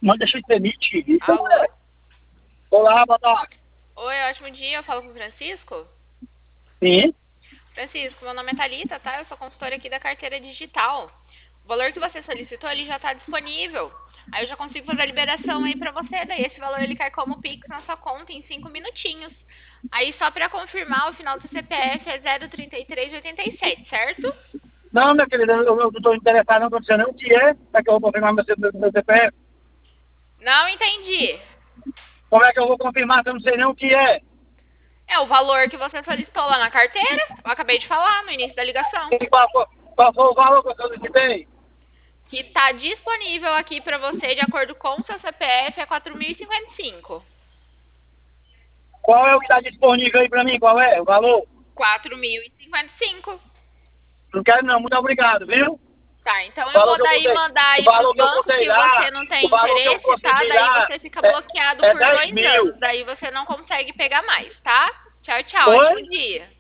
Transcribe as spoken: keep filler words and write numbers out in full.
Mas deixa eu ter mentira. Alô? Olá, boa tarde. Oi, ótimo dia. Eu falo com o Francisco. Sim. Francisco, meu nome é Thalita, tá? Eu sou consultora aqui da carteira digital. O valor que você solicitou, ele já está disponível. Aí eu já consigo fazer a liberação aí pra você. Daí esse valor ele cai como Pix na sua conta em cinco minutinhos. Aí só pra confirmar, o final do seu C P F é zero trinta e três oitenta e sete, certo? Não, minha querida, eu, eu não estou interessado, não estou dizendo o que é, é que eu vou confirmar meu, meu, meu C P F. Não entendi. Como é que eu vou confirmar se eu não sei nem o que é? É o valor que você solicitou lá na carteira. Eu acabei de falar no início da ligação. E qual, foi- qual foi o valor que eu solicitei? Que está disponível aqui para você de acordo com o seu C P F é quatro mil e cinquenta e cinco. Qual é o que está disponível aí para mim? Qual é o valor? quatro mil e cinquenta e cinco. Não quero não, muito obrigado, viu? Tá, então O eu valor vou que eu daí botei, mandar o aí para os valor que eu bancos botei que lá, você não o tem valor que eu interesse, tá? consegui Daí lá você fica é, bloqueado é por dez dois mil. anos. Daí você não consegue pegar mais, tá? Tchau, tchau. Oi? Ótimo dia.